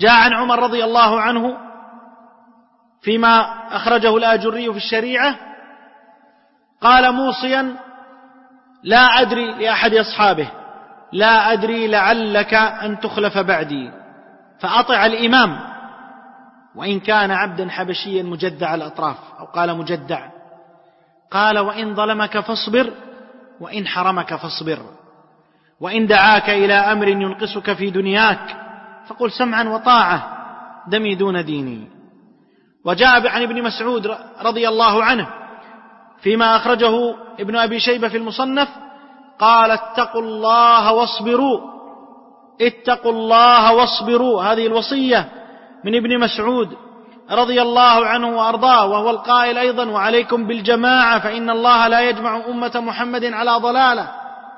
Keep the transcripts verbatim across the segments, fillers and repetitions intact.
جاء عن عمر رضي الله عنه فيما أخرجه الآجري في الشريعة قال موصيا لا أدري لأحد أصحابه لا أدري لعلك أن تخلف بعدي فأطع الإمام وإن كان عبدا حبشيا مجدع الأطراف أو قال مجدع. قال وإن ظلمك فاصبر وإن حرمك فاصبر وإن دعاك إلى أمر ينقصك في دنياك فقل سمعا وطاعة دمي دون ديني. وجاء عن ابن مسعود رضي الله عنه فيما أخرجه ابن أبي شيبة في المصنف قال اتقوا الله واصبروا اتقوا الله واصبروا. هذه الوصية من ابن مسعود رضي الله عنه وأرضاه، وهو القائل أيضا وعليكم بالجماعة فإن الله لا يجمع أمة محمد على ضلالة.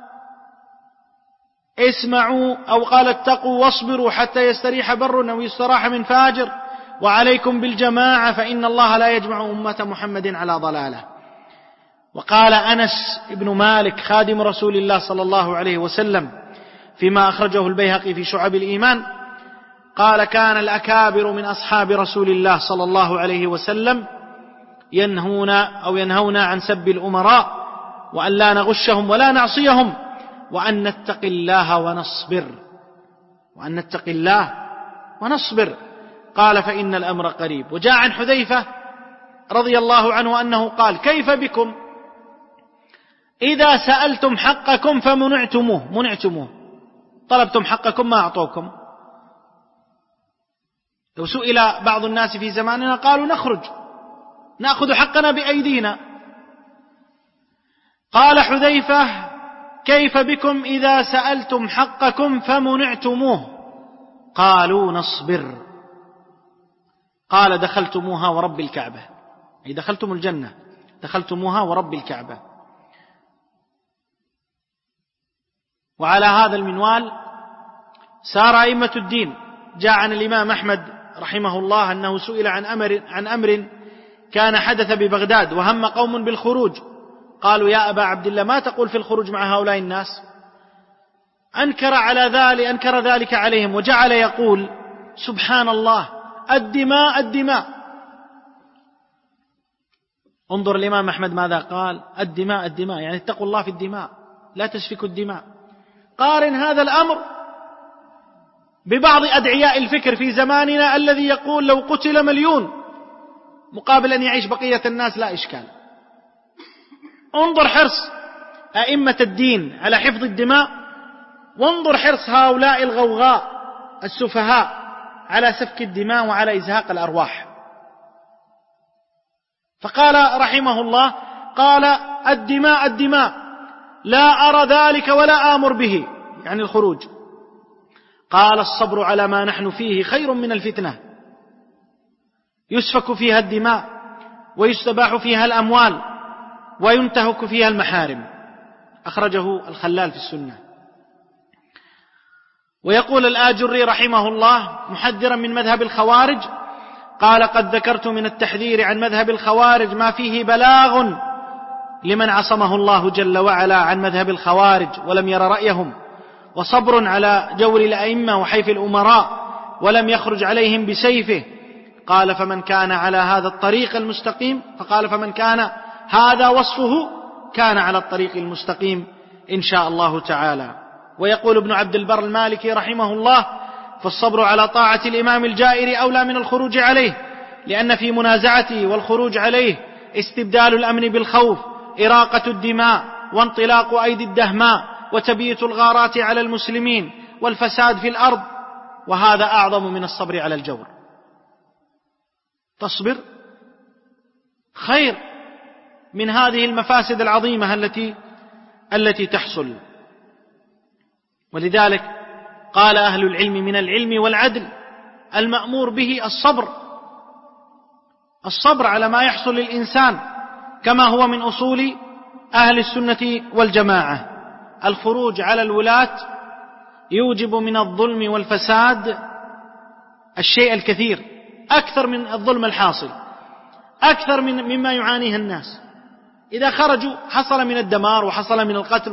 اسمعوا أو قال اتقوا واصبروا حتى يستريح بر أو يستراح من فاجر وعليكم بالجماعة فإن الله لا يجمع أمة محمد على ضلالة. وقال أنس بن مالك خادم رسول الله صلى الله عليه وسلم فيما أخرجه البيهقي في شعب الإيمان قال كان الأكابر من أصحاب رسول الله صلى الله عليه وسلم ينهون أو ينهون عن سب الأمراء وأن لا نغشهم ولا نعصيهم وأن نتقي الله ونصبر وأن نتقي الله ونصبر. قال فإن الأمر قريب. وجاء عن حذيفة رضي الله عنه أنه قال كيف بكم إذا سألتم حقكم فمنعتموه منعتموه طلبتم حقكم ما أعطوكم. لو سئل بعض الناس في زماننا قالوا نخرج نأخذ حقنا بأيدينا. قال حذيفة كيف بكم إذا سألتم حقكم فمنعتموه قالوا نصبر. قال دخلتموها ورب الكعبة أي دخلتم الجنة دخلتموها ورب الكعبة. وعلى هذا المنوال سار أئمة الدين. جاء عن الإمام أحمد رحمه الله أنه سئل عن أمر, عن أمر كان حدث ببغداد وهم قوم بالخروج قالوا يا أبا عبد الله ما تقول في الخروج مع هؤلاء الناس؟ أنكر على ذلك أنكر ذلك عليهم وجعل يقول سبحان الله الدماء الدماء. انظر الإمام أحمد ماذا قال الدماء الدماء يعني اتقوا الله في الدماء لا تسفكوا الدماء. قارن هذا الأمر ببعض أدعياء الفكر في زماننا الذي يقول لو قتل مليون مقابل أن يعيش بقية الناس لا إشكال. انظر حرص أئمة الدين على حفظ الدماء وانظر حرص هؤلاء الغوغاء السفهاء على سفك الدماء وعلى إزهاق الأرواح. فقال رحمه الله قال الدماء الدماء لا أرى ذلك ولا آمر به يعني الخروج. قال الصبر على ما نحن فيه خير من الفتنة يسفك فيها الدماء ويستباح فيها الأموال وينتهك فيها المحارم. أخرجه الخلال في السنة. ويقول الآجري رحمه الله محذرا من مذهب الخوارج قال قد ذكرت من التحذير عن مذهب الخوارج ما فيه بلاغ لمن عصمه الله جل وعلا عن مذهب الخوارج ولم ير رأيهم وصبر على جور الأئمة وحيف الأمراء ولم يخرج عليهم بسيفه. قال فمن كان على هذا الطريق المستقيم فقال فمن كان هذا وصفه كان على الطريق المستقيم إن شاء الله تعالى. ويقول ابن عبد البر المالكي رحمه الله فالصبر على طاعة الإمام الجائر أولى من الخروج عليه لأن في منازعته والخروج عليه استبدال الأمن بالخوف إراقة الدماء وانطلاق أيدي الدهماء وتبييت الغارات على المسلمين والفساد في الأرض وهذا أعظم من الصبر على الجور. تصبر خير من هذه المفاسد العظيمة التي التي تحصل. ولذلك قال أهل العلم من العلم والعدل المأمور به الصبر الصبر على ما يحصل للإنسان كما هو من أصول أهل السنة والجماعة. الخروج على الولاة يوجب من الظلم والفساد الشيء الكثير أكثر من الظلم الحاصل أكثر من مما يعانيه الناس. إذا خرجوا حصل من الدمار وحصل من القتل